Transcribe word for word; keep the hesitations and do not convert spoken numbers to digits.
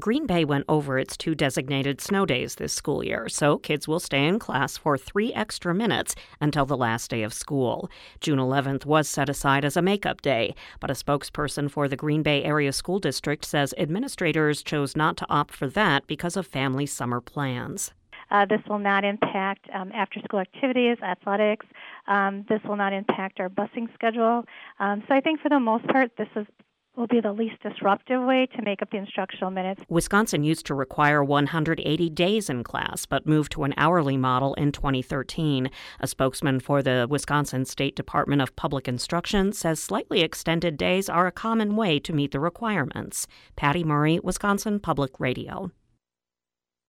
Green Bay went over its two designated snow days this school year, so kids will stay in class for three extra minutes until the last day of school. June eleventh was set aside as a makeup day, but a spokesperson for the Green Bay Area School District says administrators chose not to opt for that because of family summer plans. Uh, this will not impact um, after-school activities, athletics. Um, this will not impact our busing schedule. Um, so I think for the most part, this is will be the least disruptive way to make up the instructional minutes. Wisconsin used to require one hundred eighty days in class, but moved to an hourly model in twenty thirteen. A spokesman for the Wisconsin State Department of Public Instruction says slightly extended days are a common way to meet the requirements. Patty Murray, Wisconsin Public Radio.